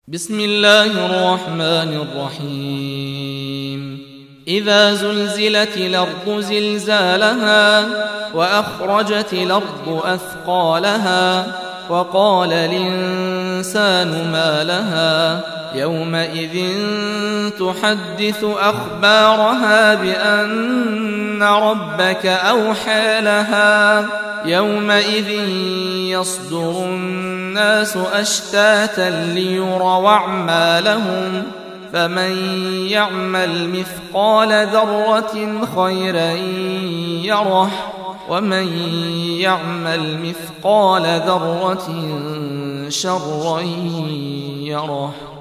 بسم الله الرحمن الرحيم إذا زلزلت الأرض زلزالها وأخرجت الأرض أثقالها وقال الإنسان ما لها يومئذ تحدث أخبارها بأن ربك أوحى لها يومئذ يصدر الناس أشتاتا ليروا أعمالهم فمن يعمل مثقال ذرة خيرا يره ومن يعمل مثقال ذرة شرا يره.